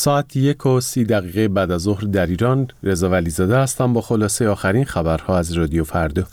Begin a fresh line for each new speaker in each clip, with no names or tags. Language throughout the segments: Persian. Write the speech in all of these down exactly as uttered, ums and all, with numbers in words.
ساعت یک و سی دقیقه بعد از ظهر در ایران. رضا ولیزاده هستم با خلاصه آخرین خبرها از رادیو فردا.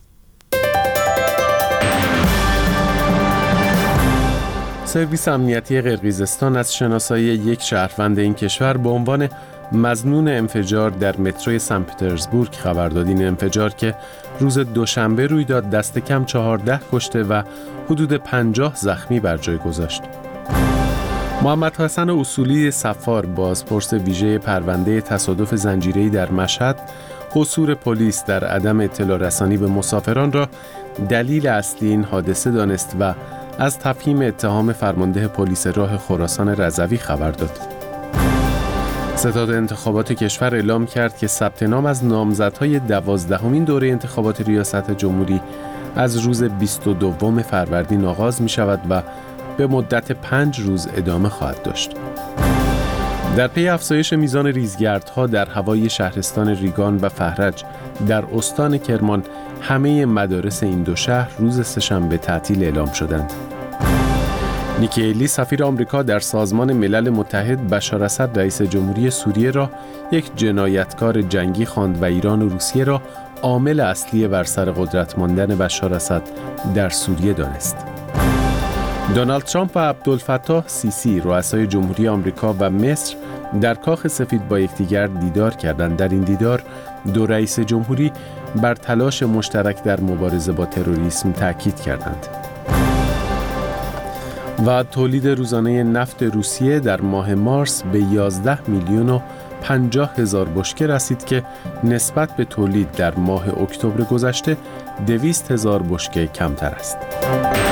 سرویس امنیتی قرقیزستان از شناسایی یک شهروند این کشور به عنوان مظنون انفجار در متروی سن پترزبورگ خبر داد. این انفجار که روز دوشنبه روی داد دست کم چهارده کشته و حدود پنجاه زخمی بر جای گذاشت. محمد حسن اصولی صفار، بازپرس ویژه پرونده تصادف زنجیره‌ای در مشهد، قصور پلیس در عدم اطلاع رسانی به مسافران را دلیل اصلی این حادثه دانست و از تفهیم اتهام فرمانده پلیس راه خراسان رضوی خبر داد. ستاد انتخابات کشور اعلام کرد که ثبت نام از نامزدهای دوازدهمین دوره انتخابات ریاست جمهوری از روز بیست و دوم فروردین آغاز می شود و به مدت پنج روز ادامه خواهد داشت. در پی افزایش میزان ریزگردها در هوای شهرستان ریگان و فهرج در استان کرمان، همه مدارس این دو شهر روز سه‌شنبه تعطیل اعلام شدند. نیکی هیلی، سفیر آمریکا در سازمان ملل متحد، بشار اسد رئیس جمهوری سوریه را یک جنایتکار جنگی خواند و ایران و روسیه را عامل اصلی بر سر قدرت ماندن بشار اسد در سوریه دانست. دونالد ترامپ و عبدالفتاح سیسی، رؤسای جمهوری آمریکا و مصر، در کاخ سفید با یکدیگر دیدار کردند. در این دیدار دو رئیس جمهوری بر تلاش مشترک در مبارزه با تروریسم تاکید کردند. و تولید روزانه نفت روسیه در ماه مارس به یازده میلیون و پنجاه هزار بشکه رسید که نسبت به تولید در ماه اکتبر گذشته دویست هزار بشکه کمتر است.